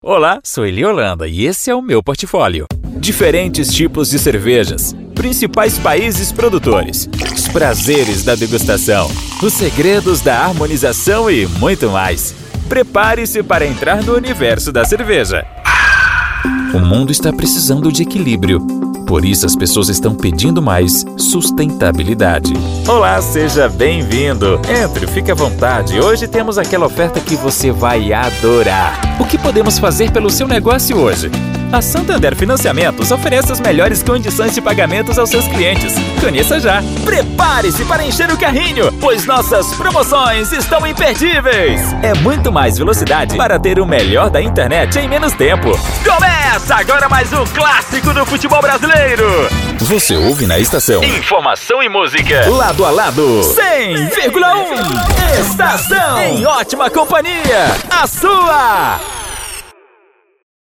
Olá, sou Eli Holanda e esse é o meu portfólio. Diferentes tipos de cervejas, principais países produtores, os prazeres da degustação, os segredos da harmonização e muito mais. Prepare-se para entrar no universo da cerveja. O mundo está precisando de equilíbrio. Por isso as pessoas estão pedindo mais sustentabilidade. Olá, seja bem-vindo. Entre, fique à vontade. Hoje temos aquela oferta que você vai adorar. O que podemos fazer pelo seu negócio hoje? A Santander Financiamentos oferece as melhores condições de pagamentos aos seus clientes. Conheça já. Prepare-se para encher o carrinho, pois nossas promoções estão imperdíveis. É muito mais velocidade para ter o melhor da internet em menos tempo. Começa agora mais um clássico do futebol brasileiro. Você ouve na estação Informação e Música. Lado a lado 100,1. Estação em ótima companhia. A sua.